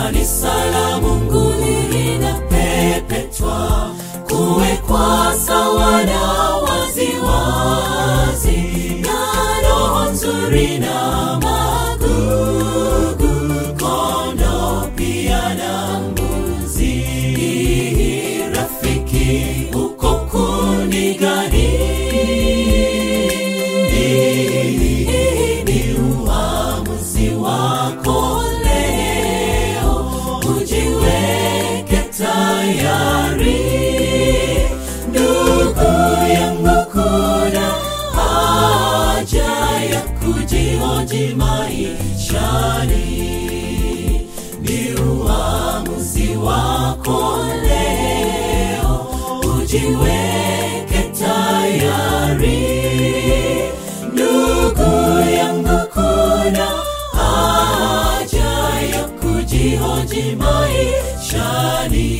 Kanisa la Mungu linapepetwa, kuwekwa sawa na waziwazi, na roho nzuri na magugu, kondoo pia na mbuzi. Rafiki, uko kundi gani? Ni uamuzi wako leo, ujiweke tayari. Ndugu yangu, kuna haja ya kujihoji maishani. Ni uamuzi wako leo, ujiweke tayari. Ndugu yangu, kuna haja ya kujihoji maishani.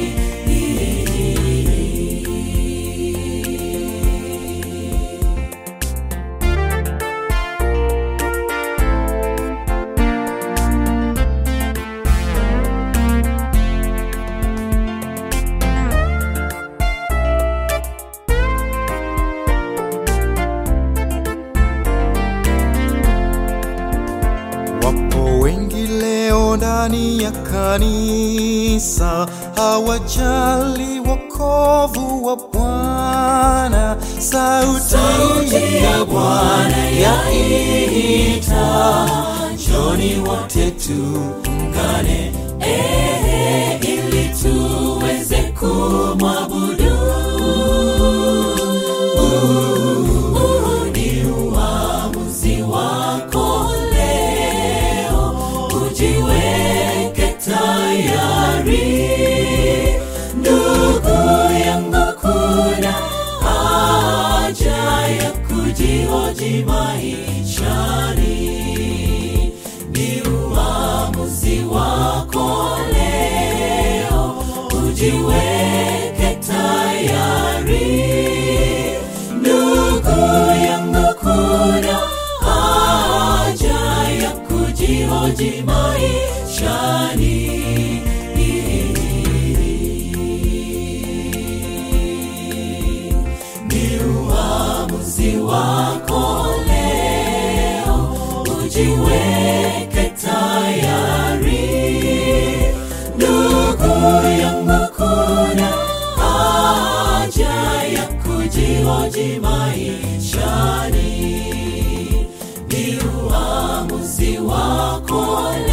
Ndani ya kanisa hawajali wokovu wa Bwana. Sauti ya Bwana yaita, njoni wote tuungane, ili tuweze kumwabudu. Ni uamuzi wako leo, ujiweke tayari. Ndugu yangu, kuna haja ya kujihoji maishani. Ni uamuzi wako leo, ujiweke tayari. Ndugu yangu, kuna haja ya kujihoji maishani. Ni uamuzi wako leo, ujiweke tayari. Ndugu yangu, kuna haja ya kujihoji maishani. Ni uamuzi wako leo,